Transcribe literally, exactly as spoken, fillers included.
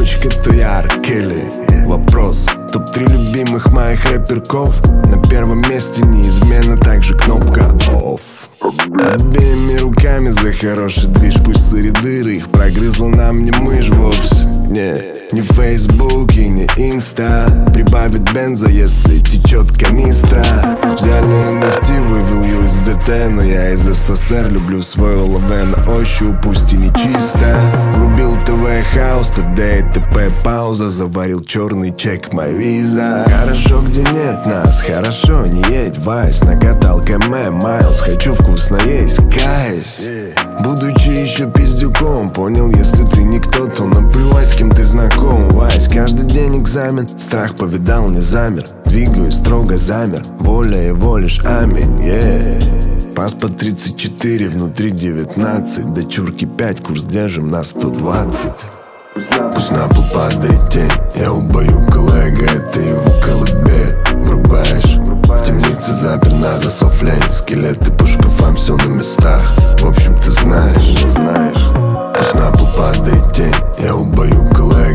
девочка, то я Ар Келли. Вопрос: топ-три любимых моих рэперков. На первом месте неизменно также кнопка off. Обеими руками за хороший движ. Пусть сыри дыры, их прогрызла нам не мышь вовсе. Не, не Facebook и не Инста. Прибавит бенза, если течет канистра. Взяли эн эф ти, вывел ю эс ди ти. Но я из эс эс эс эр, люблю свой эл ви на ощупь, пусть и не чисто. Врубил ТВ хаус, ТД и ТП пауза. Заварил черный чек, моя виза. Хорошо, где нет нас, хорошо, не едь вайс. Накатал КМ, Майлз, хочу вкусно есть, кайс. Будучи еще пиздюком, понял, если ты никто, то наплевать, с кем ты знаком. Вайс, каждый день экзамен, страх повидал, не замер. Двигаюсь строго, замер, воля его лишь аминь, yeah. Паспорт тридцать четыре, внутри девятнадцать. Дочурки пять, курс держим на сто двадцать. Пусть на пол падает тень, я убою коллега, это его колыбель. Врубаешь, в темнице запер на засов лень. Скелеты по шкафам, все на местах. В общем, ты знаешь. Пусть на пол падает тень, я убою коллега.